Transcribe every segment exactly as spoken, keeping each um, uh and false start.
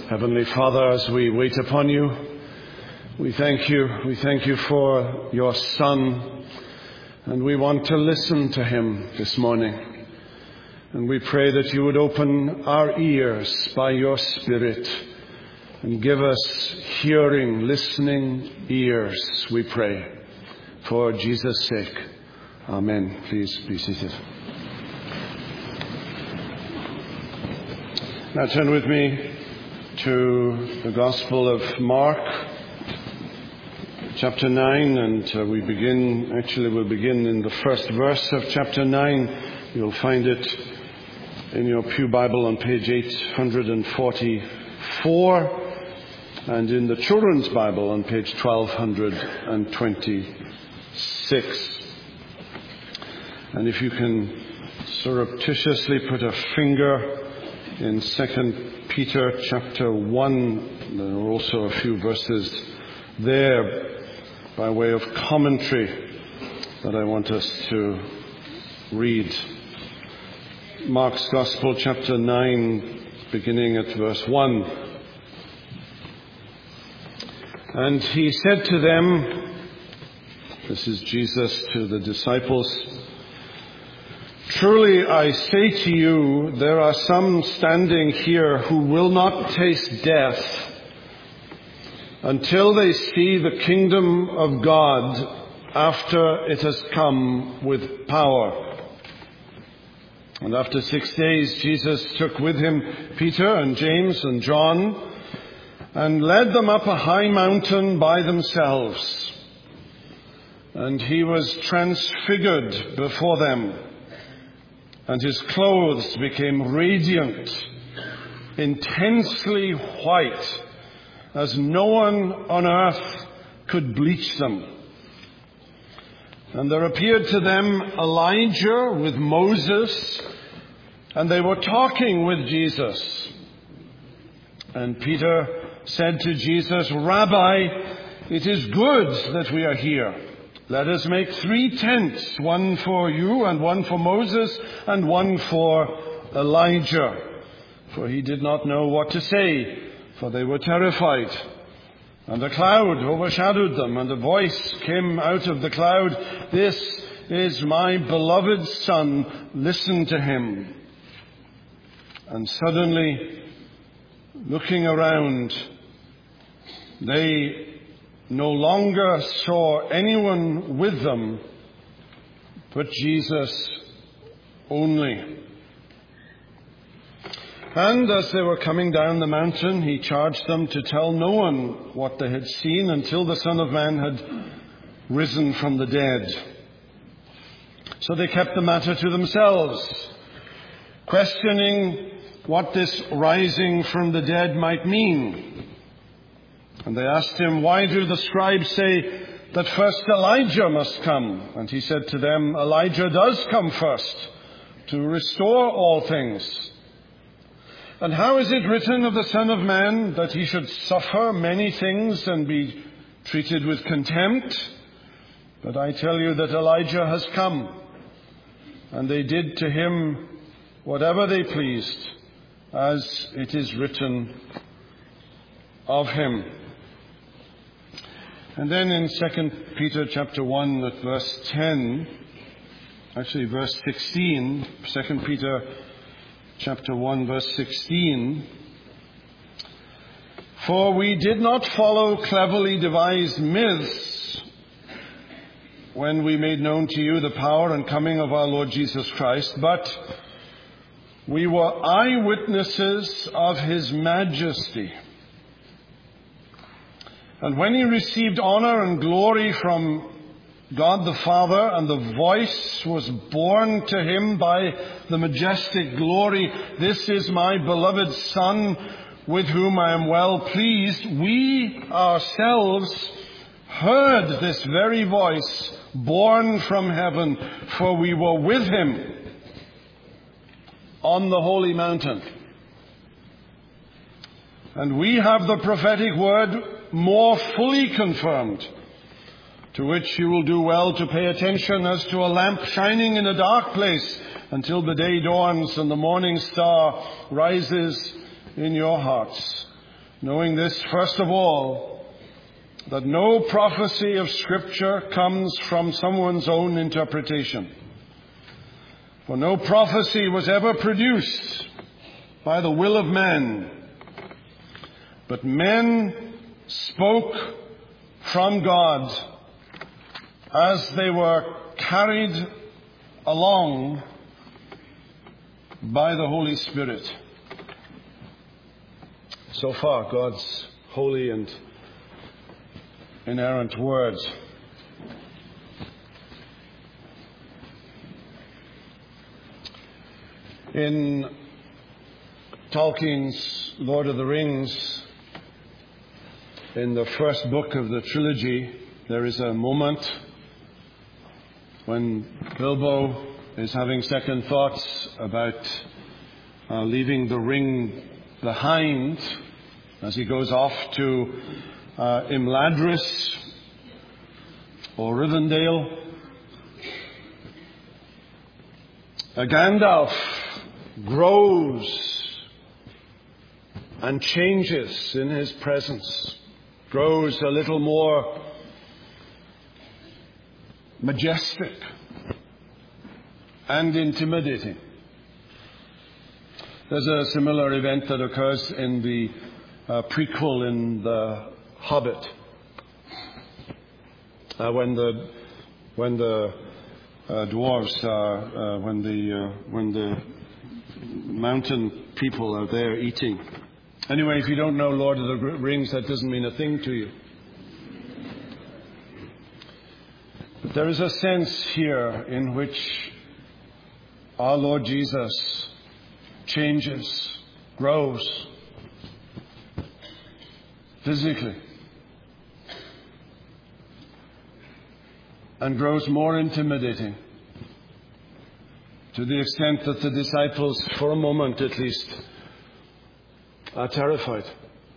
Heavenly Father, as we wait upon you, we thank you. We thank you for your Son, and we want to listen to him this morning. And we pray that you would open our ears by your Spirit and give us hearing, listening ears, we pray. For Jesus' sake. Amen. Please be seated. Now turn with me to the Gospel of Mark, chapter nine, and uh, we begin, actually we'll begin in the first verse of chapter nine. You'll find it in your Pew Bible on page eight hundred forty-four, and in the Children's Bible on page twelve twenty-six. And if you can surreptitiously put a finger in Second Peter chapter one, there are also a few verses there by way of commentary that I want us to read. Mark's Gospel chapter nine, beginning at verse one. And he said to them, this is Jesus to the disciples, "Truly I say to you, there are some standing here who will not taste death until they see the kingdom of God after it has come with power." And after six days, Jesus took with him Peter and James and John and led them up a high mountain by themselves. And he was transfigured before them. And his clothes became radiant, intensely white, as no one on earth could bleach them. And there appeared to them Elijah with Moses, and they were talking with Jesus. And Peter said to Jesus, "Rabbi, it is good that we are here. Let us make three tents, one for you and one for Moses and one for Elijah." For he did not know what to say, for they were terrified. And a cloud overshadowed them, and a voice came out of the cloud, "This is my beloved Son, listen to him." And suddenly, looking around, they no longer saw anyone with them, but Jesus only. And as they were coming down the mountain, he charged them to tell no one what they had seen until the Son of Man had risen from the dead. So they kept the matter to themselves, questioning what this rising from the dead might mean. And they asked him, "Why do the scribes say that first Elijah must come?" And he said to them, "Elijah does come first to restore all things. And how is it written of the Son of Man that he should suffer many things and be treated with contempt? But I tell you that Elijah has come, and they did to him whatever they pleased, as it is written of him." And then in Second Peter chapter one at verse ten, actually verse sixteen, Second Peter chapter one verse sixteen, "For we did not follow cleverly devised myths when we made known to you the power and coming of our Lord Jesus Christ, but we were eyewitnesses of his majesty. And when he received honor and glory from God the Father, and the voice was borne to him by the majestic glory, 'This is my beloved Son, with whom I am well pleased,' we ourselves heard this very voice borne from heaven, for we were with him on the holy mountain. And we have the prophetic word more fully confirmed, to which you will do well to pay attention as to a lamp shining in a dark place until the day dawns and the morning star rises in your hearts. knowing this, first of all, that no prophecy of Scripture comes from someone's own interpretation. For no prophecy was ever produced by the will of man, but men spoke from God as they were carried along by the Holy Spirit. So far, God's holy and inerrant word. In Tolkien's Lord of the Rings, in the first book of the trilogy, there is a moment when Bilbo is having second thoughts about uh, leaving the ring behind as he goes off to uh, Imladris or Rivendell. Uh, Gandalf grows and changes in his presence, grows a little more majestic and intimidating. There's a similar event that occurs in the uh, prequel in The Hobbit, uh, when the when the uh, dwarves are uh, when the uh, when the mountain people are there eating. Anyway, if you don't know Lord of the Rings, that doesn't mean a thing to you. But there is a sense here in which our Lord Jesus changes, grows physically, and grows more intimidating, to the extent that the disciples, for a moment at least, are terrified.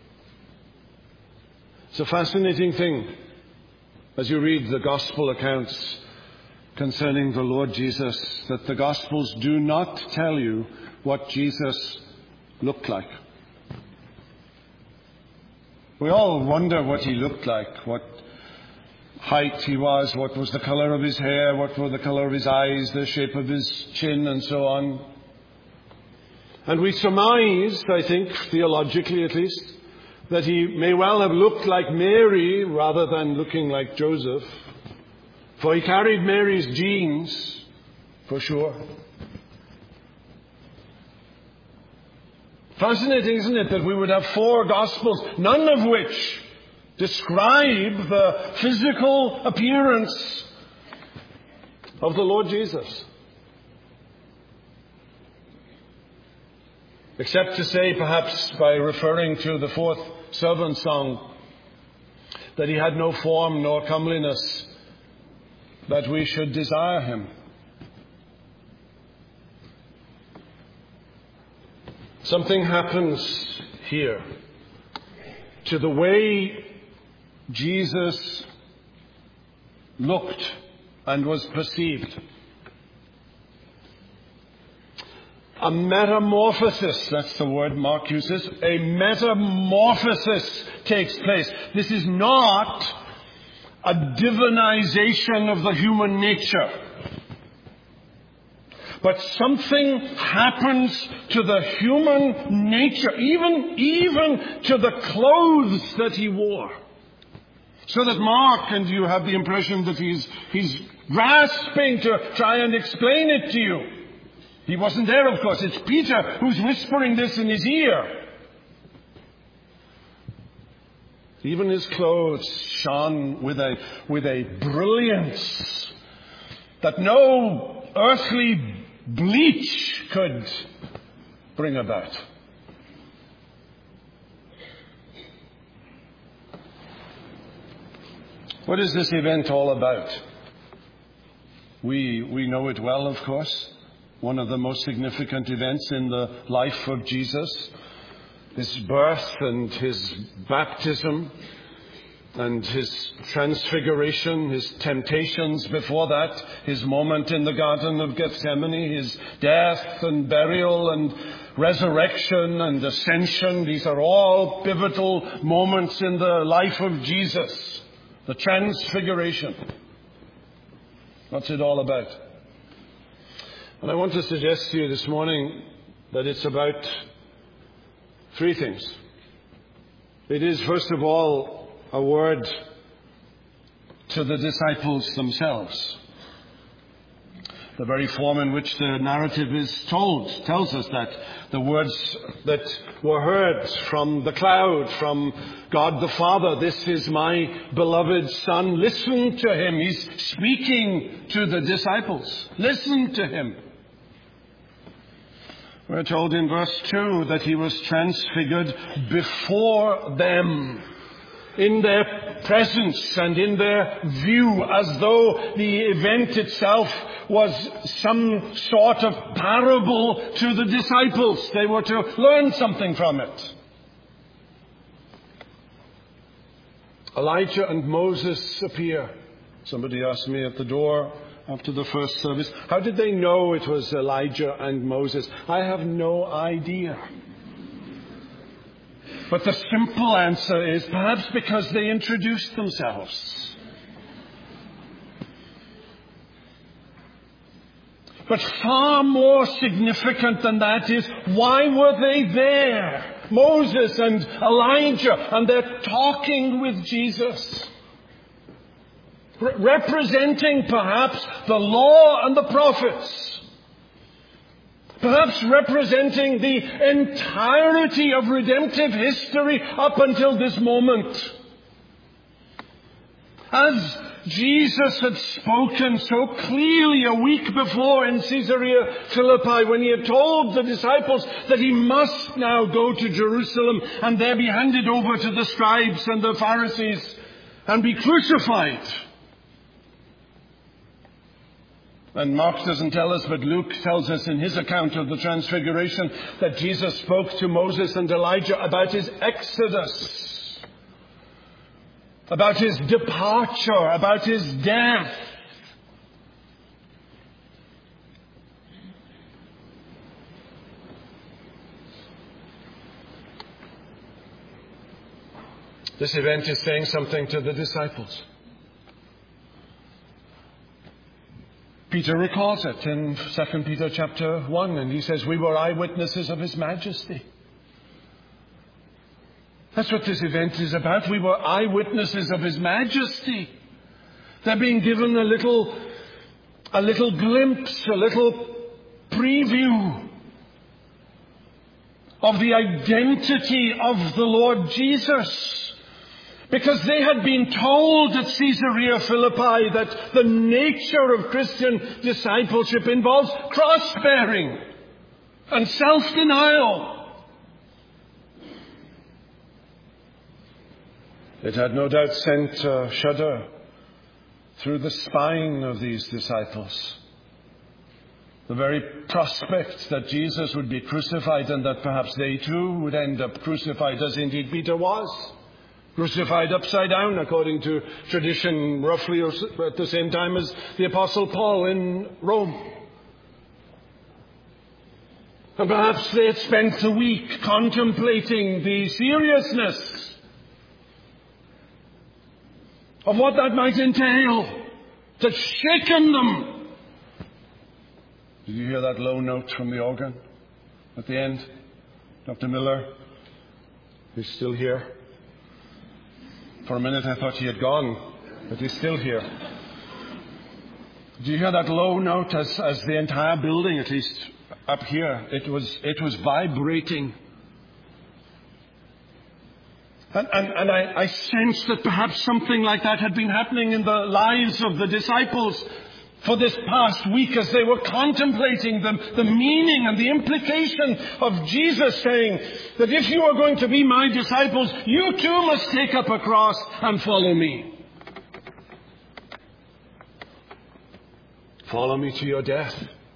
It's a fascinating thing as you read the gospel accounts concerning the Lord Jesus, that the gospels do not tell you what Jesus looked like. We all wonder what he looked like, what height he was, what was the color of his hair, what were the color of his eyes, the shape of his chin, and so on. And we surmise, I think, theologically at least, that he may well have looked like Mary rather than looking like Joseph, for he carried Mary's genes, for sure. Fascinating, isn't it, that we would have four Gospels, none of which describe the physical appearance of the Lord Jesus. Except to say, perhaps by referring to the fourth servant song, that he had no form nor comeliness, that we should desire him. Something happens here to the way Jesus looked and was perceived. A metamorphosis, that's the word Mark uses, a metamorphosis takes place. This is not a divinization of the human nature, but something happens to the human nature, even, even to the clothes that he wore. So that Mark, and you have the impression that he's, he's grasping to try and explain it to you. He wasn't there, of course. It's Peter who's whispering this in his ear. Even his clothes shone with a, with a brilliance that no earthly bleach could bring about. What is this event all about? We, we know it well, of course. One of the most significant events in the life of Jesus, his birth and his baptism and his transfiguration, his temptations before that, his moment in the Garden of Gethsemane, his death and burial and resurrection and ascension. These are all pivotal moments in the life of Jesus. The transfiguration. What's it all about? And I want to suggest to you this morning that it's about three things. It is, first of all, a word to the disciples themselves. The very form in which the narrative is told tells us that. The words that were heard from the cloud, from God the Father, "This is my beloved Son, listen to him." He's speaking to the disciples. Listen to him. We're told in verse two that he was transfigured before them, in their presence and in their view, as though the event itself was some sort of parable to the disciples. They were to learn something from it. Elijah and Moses appear. Somebody asked me at the door after the first service, how did they know it was Elijah and Moses? I have no idea. But the simple answer is perhaps because they introduced themselves. But far more significant than that is, why were they there? Moses and Elijah, and they're talking with Jesus. Re- representing perhaps the law and the prophets. Perhaps representing the entirety of redemptive history up until this moment. As Jesus had spoken so clearly a week before in Caesarea Philippi, when he had told the disciples that he must now go to Jerusalem and there be handed over to the scribes and the Pharisees and be crucified. And Mark doesn't tell us, but Luke tells us in his account of the Transfiguration that Jesus spoke to Moses and Elijah about his exodus. About his departure, about his death. This event is saying something to the disciples. Peter recalls it in Second Peter chapter one, and he says, "We were eyewitnesses of his majesty." That's what this event is about. We were eyewitnesses of his majesty. They're being given a little, a little glimpse, a little preview of the identity of the Lord Jesus. Because they had been told at Caesarea Philippi that the nature of Christian discipleship involves cross-bearing and self-denial. It had no doubt sent a shudder through the spine of these disciples. The very prospect that Jesus would be crucified and that perhaps they too would end up crucified, as indeed Peter was. Crucified upside down, according to tradition, roughly at the same time as the Apostle Paul in Rome. And perhaps they had spent the week contemplating the seriousness of what that might entail, that shaken them. Did you hear that low note from the organ at the end? Doctor Miller, he's still here. For a minute I thought he had gone, but he's still here. Did you hear that low note as, as the entire building, at least up here, it was, it was vibrating. And, and, and I, I sense that perhaps something like that had been happening in the lives of the disciples for this past week as they were contemplating the, the meaning and the implication of Jesus saying that if you are going to be my disciples, you too must take up a cross and follow me. Follow me to your death.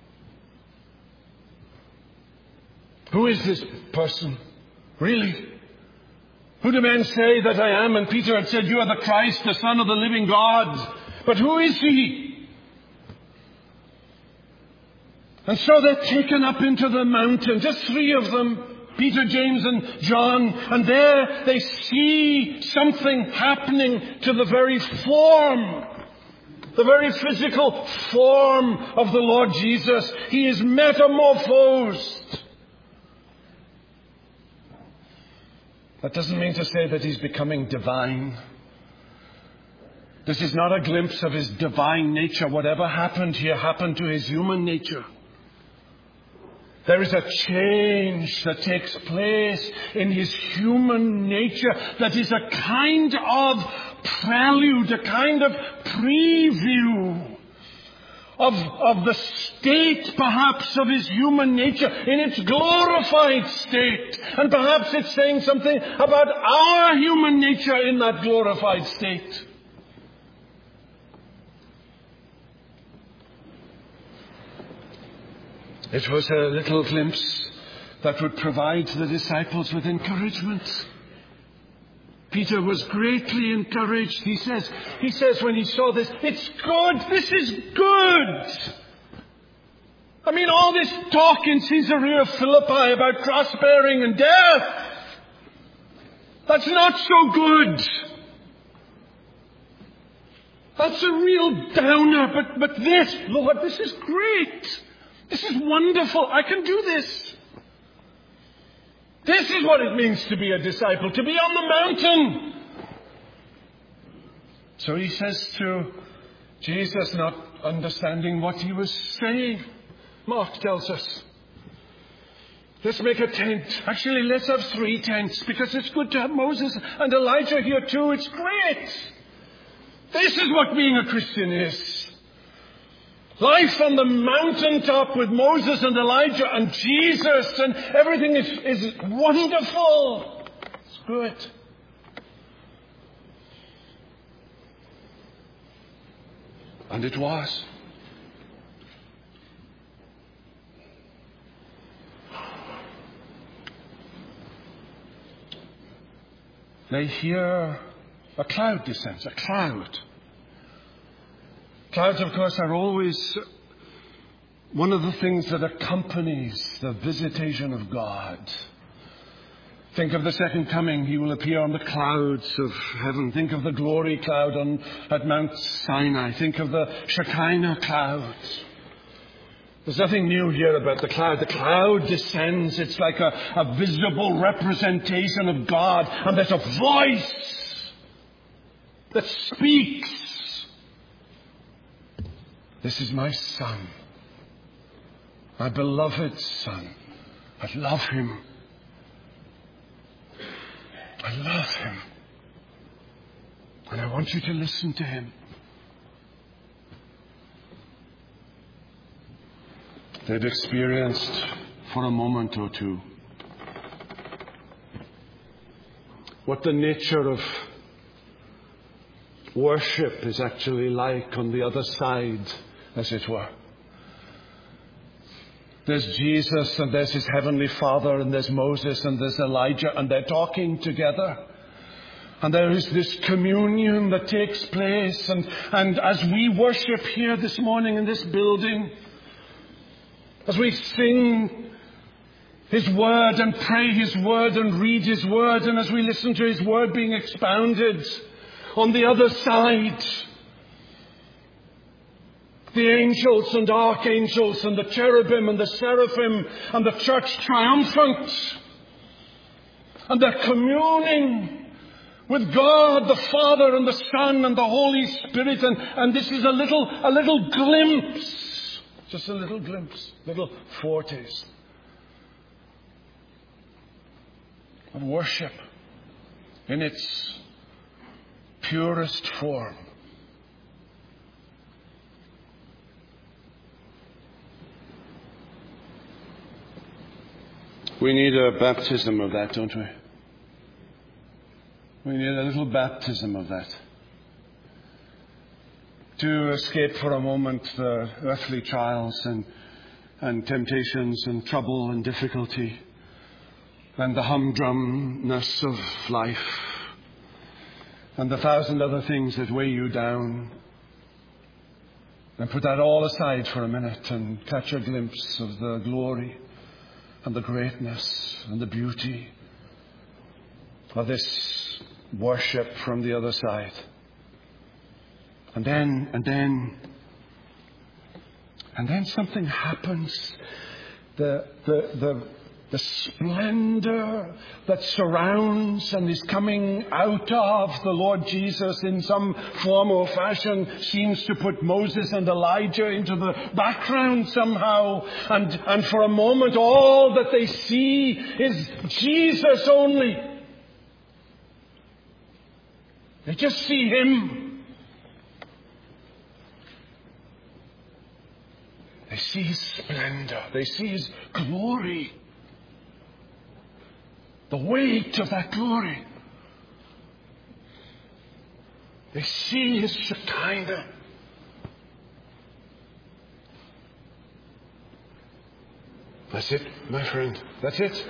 Who is this person? Really? Who do men say that I am? And Peter had said, you are the Christ, the Son of the living God. But who is he? And so they're taken up into the mountain, just three of them, Peter, James, and John, and there they see something happening to the very form, the very physical form of the Lord Jesus. He is metamorphosed. That doesn't mean to say that he's becoming divine. This is not a glimpse of his divine nature. Whatever happened here happened to his human nature. There is a change that takes place in his human nature that is a kind of prelude, a kind of preview of, of the state, perhaps, of his human nature in its glorified state. And perhaps it's saying something about our human nature in that glorified state. It was a little glimpse that would provide the disciples with encouragement. Peter was greatly encouraged. He says, he says when he saw this, it's good. This is good. I mean, all this talk in Caesarea Philippi about cross-bearing and death, that's not so good. That's a real downer. But, but this, Lord, this is great. This is wonderful. I can do this. This is what it means to be a disciple, to be on the mountain. So he says to Jesus, not understanding what he was saying, Mark tells us, let's make a tent. Actually, let's have three tents, because it's good to have Moses and Elijah here too. It's great. This is what being a Christian is. Life on the mountaintop with Moses and Elijah and Jesus, and everything is, is wonderful. It's good. And it was. They hear a cloud descends, a cloud. Clouds, of course, are always one of the things that accompanies the visitation of God. Think of the second coming. He will appear on the clouds of heaven. Think of the glory cloud on, at Mount Sinai. Think of the Shekinah clouds. There's nothing new here about the cloud. The cloud descends. It's like a, a visible representation of God. And there's a voice that speaks. This is my son, my beloved son. I love him. I love him. And I want you to listen to him. They'd experienced for a moment or two what the nature of worship is actually like on the other side, as it were. There's Jesus, and there's his heavenly Father, and there's Moses, and there's Elijah, and they're talking together. And there is this communion that takes place. And, and as we worship here this morning in this building, as we sing his word and pray his word and read his word, and as we listen to his word being expounded, on the other side, the angels and archangels and the cherubim and the seraphim and the church triumphant, and they're communing with God the Father and the Son and the Holy Spirit. And, and this is a little, a little glimpse, just a little glimpse, little foretaste of worship in its purest form. We need a baptism of that, don't we? We need a little baptism of that. To escape for a moment the earthly trials and, and temptations and trouble and difficulty and the humdrumness of life and the thousand other things that weigh you down And put that all aside for a minute and catch a glimpse of the glory and the greatness and the beauty of this worship from the other side. And then, and then, and then something happens. The, the, the, the splendor that surrounds and is coming out of the Lord Jesus in some form or fashion seems to put Moses and Elijah into the background somehow. And, and for a moment, all that they see is Jesus only. They just see Him. They see His splendor. They see His glory. The weight of that glory. They see His Shekinah. That's it, my friend. That's it.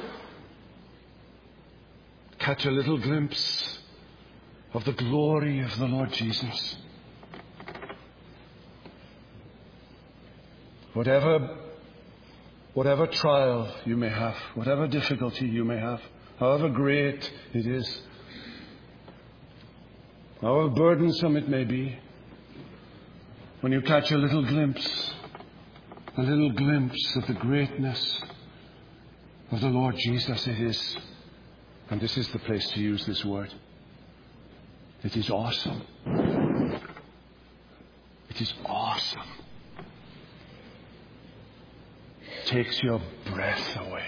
Catch a little glimpse of the glory of the Lord Jesus. Whatever, whatever trial you may have, whatever difficulty you may have, however great it is, however burdensome it may be, when you catch a little glimpse, a little glimpse of the greatness of the Lord Jesus, it is, and this is the place to use this word, it is awesome. It is awesome. It takes your breath away.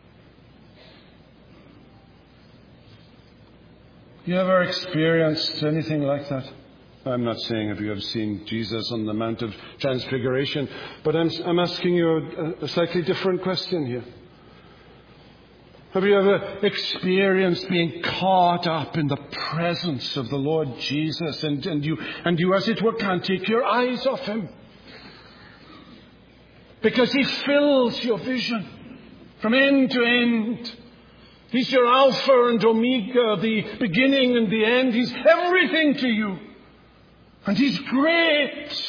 You ever experienced anything like that? I'm not saying if you have seen Jesus on the Mount of Transfiguration, but I'm, I'm asking you a, a slightly different question here. Have you ever experienced being caught up in the presence of the Lord Jesus and, and you, and you, as it were, can't take your eyes off Him? Because He fills your vision from end to end. He's your Alpha and Omega, the beginning and the end. He's everything to you. And He's great.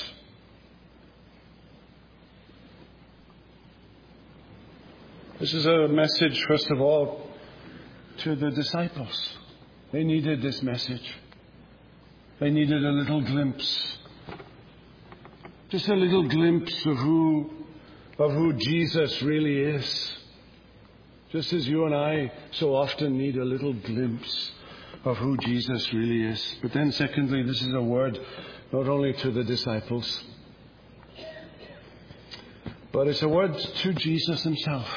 This is a message, first of all, to the disciples. They needed this message. They needed a little glimpse. Just a little glimpse of who, of who Jesus really is. Just as you and I so often need a little glimpse of who Jesus really is. But then secondly, this is a word not only to the disciples, but it's a word to Jesus Himself.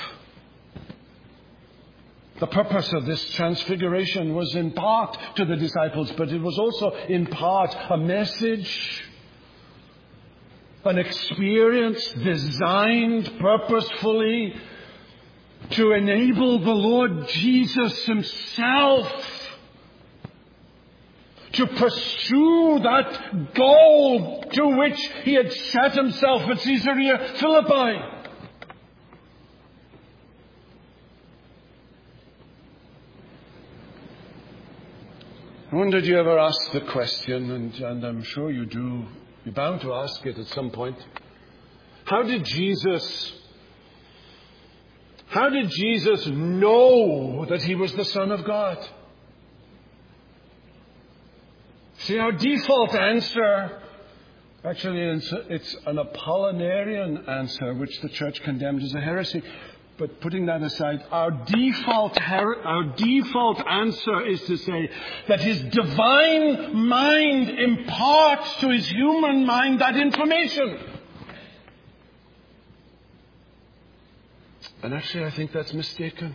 The purpose of this transfiguration was in part to the disciples, but it was also in part a message, an experience designed purposefully to enable the Lord Jesus Himself to pursue that goal to which He had set Himself at Caesarea Philippi. I wonder, do you ever ask the question, and, and I'm sure you do, you're bound to ask it at some point, how did Jesus, how did Jesus know that He was the Son of God? See, our default answer, actually it's, it's an Apollinarian answer, which the church condemned as a heresy. But putting that aside, our default, her- our default answer is to say that His divine mind imparts to His human mind that information. And actually, I think that's mistaken.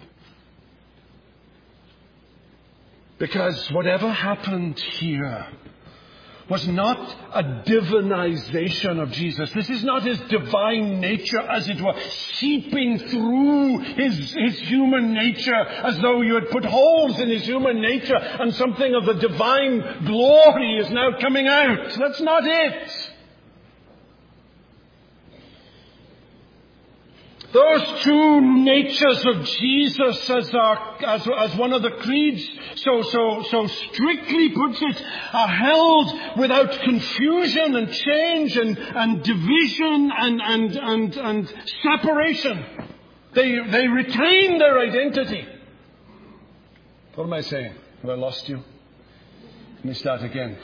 Because whatever happened here was not a divinization of Jesus. This is not His divine nature, as it were, seeping through his, his human nature as though you had put holes in His human nature and something of the divine glory is now coming out. That's not it. Those two natures of Jesus, as, our, as, as one of the creeds so, so, so strictly puts it, are held without confusion and change and, and division and, and, and, and separation. They, they retain their identity. What am I saying? Have I lost you? Let me start again.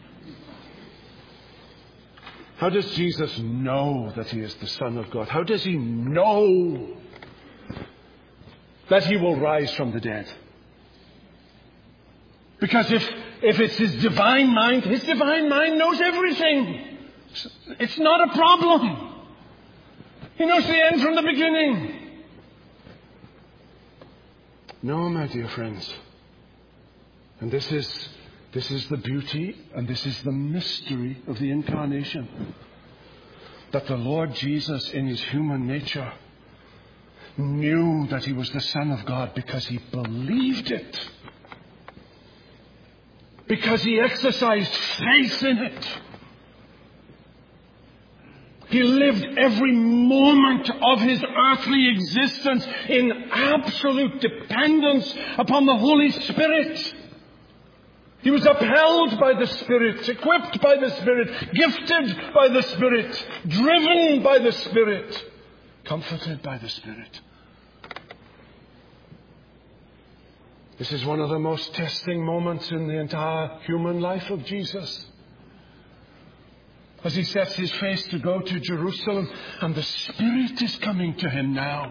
How does Jesus know that he is the Son of God? How does he know that he will rise from the dead? Because if, if it's his divine mind, his divine mind knows everything. It's not a problem. He knows the end from the beginning. No, my dear friends. And this is This is the beauty and this is the mystery of the incarnation. That the Lord Jesus in his human nature knew that he was the Son of God because he believed it. Because he exercised faith in it. He lived every moment of his earthly existence in absolute dependence upon the Holy Spirit. He was upheld by the Spirit, equipped by the Spirit, gifted by the Spirit, driven by the Spirit, comforted by the Spirit. This is one of the most testing moments in the entire human life of Jesus. As he sets his face to go to Jerusalem, and the Spirit is coming to him now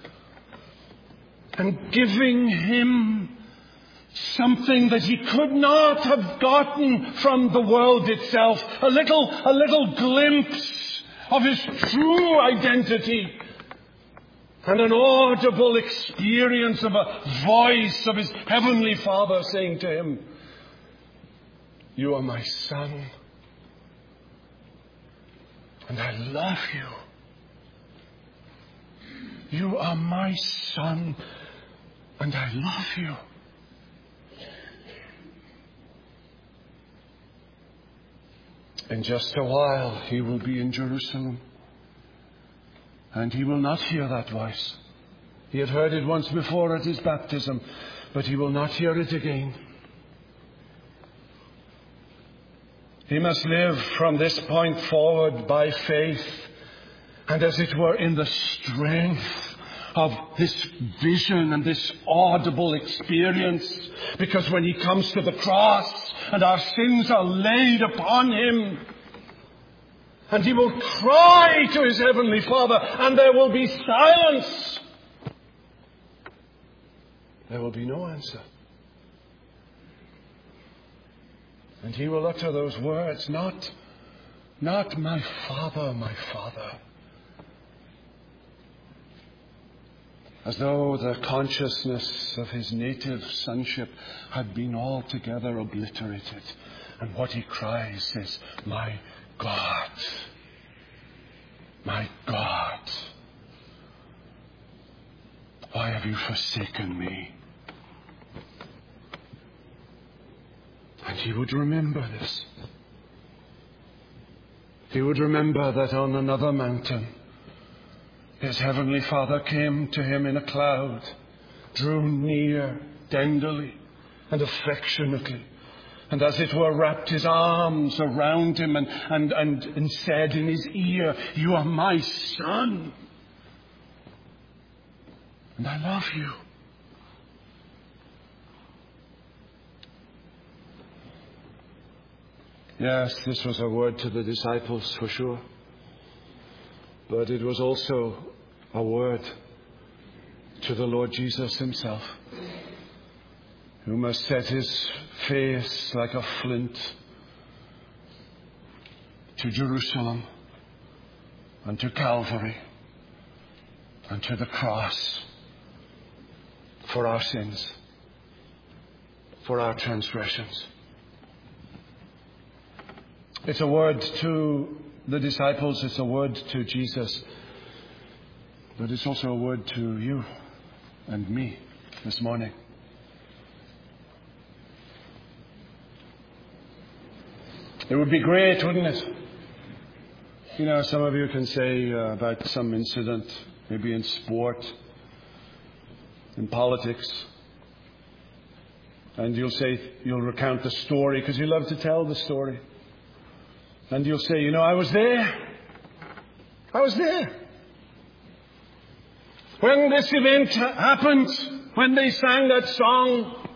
and giving him something that he could not have gotten from the world itself. A little, a little glimpse of his true identity. And an audible experience of a voice of his heavenly Father saying to him, "You are my Son, and I love you. You are my Son, and I love you." In just a while, he will be in Jerusalem. And he will not hear that voice. He had heard it once before at his baptism, but he will not hear it again. He must live from this point forward by faith, and as it were in the strength of this vision and this audible experience. Because when he comes to the cross and our sins are laid upon him, and he will cry to his heavenly Father, and there will be silence. There will be no answer. And he will utter those words, not, not my Father, my Father. As though the consciousness of his native sonship had been altogether obliterated. And what he cries is, "My God, my God, why have you forsaken me?" And he would remember this. He would remember that on another mountain, his heavenly Father came to him in a cloud, drew near tenderly and affectionately, and as it were wrapped his arms around him and, and, and, and said in his ear, "You are my Son, and I love you." Yes, this was a word to the disciples for sure. But it was also a word to the Lord Jesus himself, who must set his face like a flint to Jerusalem and to Calvary and to the cross for our sins, for our transgressions. It's a word to the disciples, it's a word to Jesus, but it's also a word to you and me this morning. It would be great, wouldn't it? You know, some of you can say uh, about some incident maybe in sport, in politics. And you'll say, you'll recount the story because you love to tell the story. And you'll say, you know, I was there. I was there. When this event ha- happened, when they sang that song,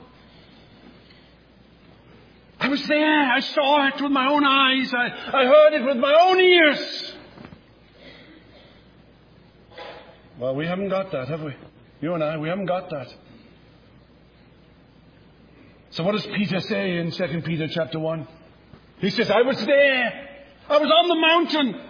I was there. I saw it with my own eyes. I, I heard it with my own ears. Well, we haven't got that, have we? You and I, we haven't got that. So what does Peter say in Second Peter chapter one? He says, I was there. I was on the mountain.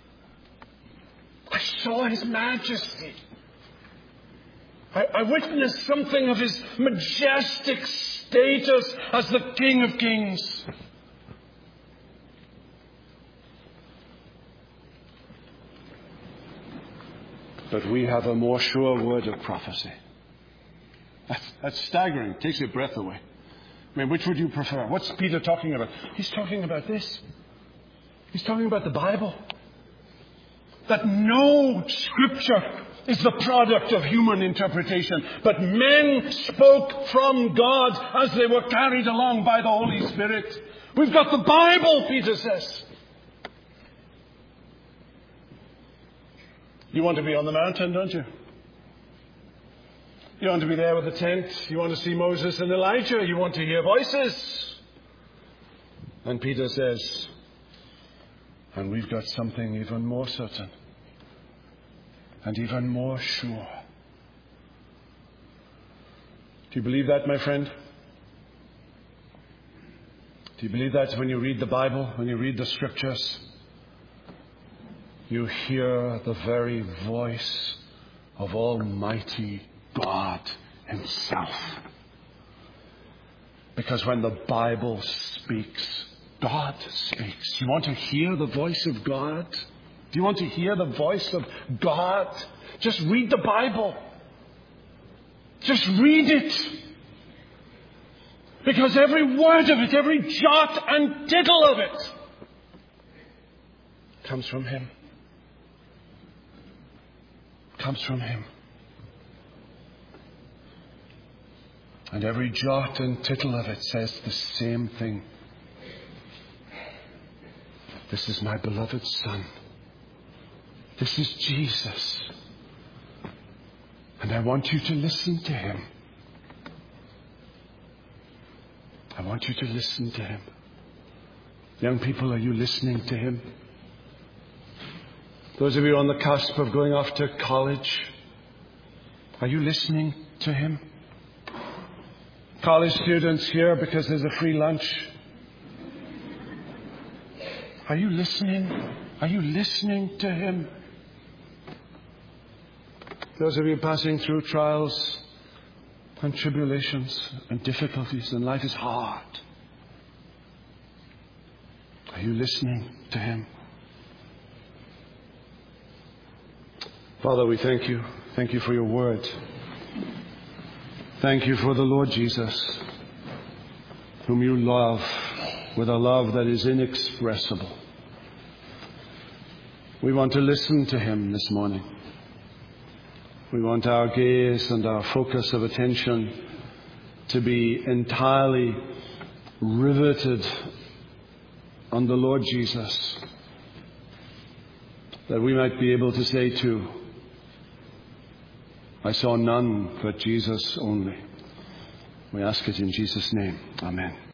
I saw His majesty. I, I witnessed something of His majestic status as the King of Kings. But we have a more sure word of prophecy. That's, that's staggering. It takes your breath away. I mean, which would you prefer? What's Peter talking about? He's talking about this. He's talking about the Bible. That no scripture is the product of human interpretation, but men spoke from God as they were carried along by the Holy Spirit. We've got the Bible, Peter says. You want to be on the mountain, don't you? You want to be there with the tent. You want to see Moses and Elijah. You want to hear voices. And Peter says, and we've got something even more certain and even more sure. Do you believe that, my friend? Do you believe that when you read the Bible, when you read the Scriptures, you hear the very voice of Almighty God Himself? Because when the Bible speaks, God speaks. You want to hear the voice of God? Do you want to hear the voice of God? Just read the Bible. Just read it. Because every word of it, every jot and tittle of it comes from Him. Comes from Him. And every jot and tittle of it says the same thing. This is my beloved Son. This is Jesus. And I want you to listen to Him. I want you to listen to Him. Young people, are you listening to Him? Those of you on the cusp of going off to college, are you listening to Him? College students here because there's a free lunch. Are you listening? Are you listening to Him? Those of you passing through trials and tribulations and difficulties, and life is hard. Are you listening to Him? Father, we thank You. Thank You for Your word. Thank You for the Lord Jesus, whom You love with a love that is inexpressible. We want to listen to Him this morning. We want our gaze and our focus of attention to be entirely riveted on the Lord Jesus, that we might be able to say too, I saw none but Jesus only. We ask it in Jesus' name. Amen.